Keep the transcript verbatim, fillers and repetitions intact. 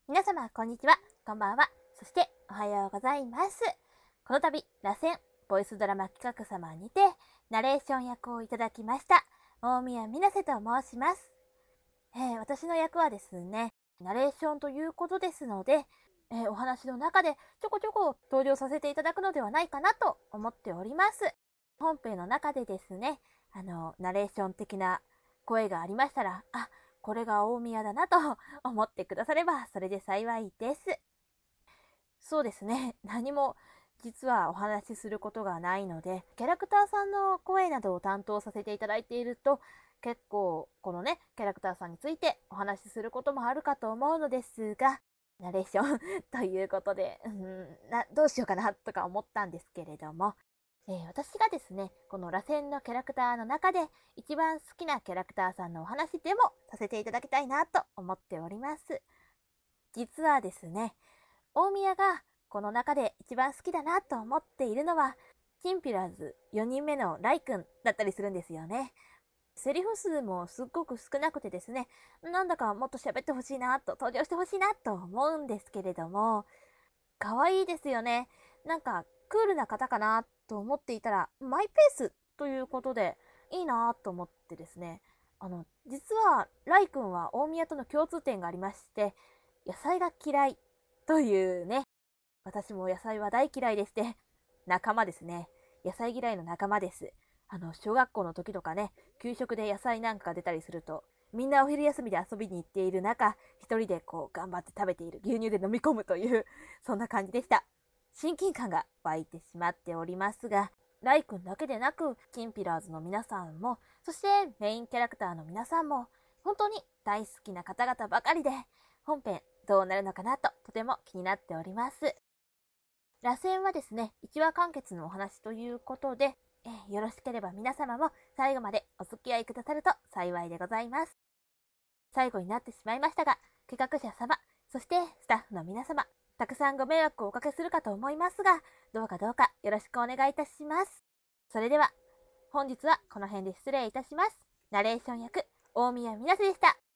皆様、こんにちは。こんばんは。そして、おはようございます。この度、螺旋、ボイスドラマ企画様にて、ナレーション役をいただきました、大宮みなせと申します。えー、私の役はですね、ナレーションということですので、えー、お話の中でちょこちょこ登場させていただくのではないかなと思っております。本編の中でですね、あの、ナレーション的な声がありましたら、あ、これが大宮だなと思ってくださればそれで幸いです。そうですね。何も実はお話しすることがないので、キャラクターさんの声などを担当させていただいていると、結構このね、キャラクターさんについてお話しすることもあるかと思うのですが、ナレーションということで、うん、な、どうしようかなとか思ったんですけれども、えー、私がですね、この螺旋のキャラクターの中で一番好きなキャラクターさんのお話でもさせていただきたいなと思っております。実はですね、大宮がこの中で一番好きだなと思っているのは、チンピラーズよにんめのライくんだったりするんですよね。セリフ数もすっごく少なくてですね、なんだかもっと喋ってほしいなと、登場してほしいなと思うんですけれども、可愛いですよね。なんかクールな方かなと思っていたら、マイペースということでいいなと思ってですね、あの、実はライ君は大宮との共通点がありまして、野菜が嫌いというね、私も野菜は大嫌いでして、仲間ですね。野菜嫌いの仲間です。あの、小学校の時とかね、給食で野菜なんかが出たりすると、みんなお昼休みで遊びに行っている中、一人でこう頑張って食べている、牛乳で飲み込むという、そんな感じでした。親近感が湧いてしまっておりますが、ライ君だけでなく、チンピラーズの皆さんも、そしてメインキャラクターの皆さんも、本当に大好きな方々ばかりで、本編どうなるのかなととても気になっております。螺旋はですね、いちわ完結のお話ということで、えー、よろしければ皆様も最後までお付き合いくださると幸いでございます。最後になってしまいましたが、企画者様、そしてスタッフの皆様、たくさんご迷惑をおかけするかと思いますが、どうかどうかよろしくお願いいたします。それでは、本日はこの辺で失礼いたします。ナレーション役、大宮みなせでした。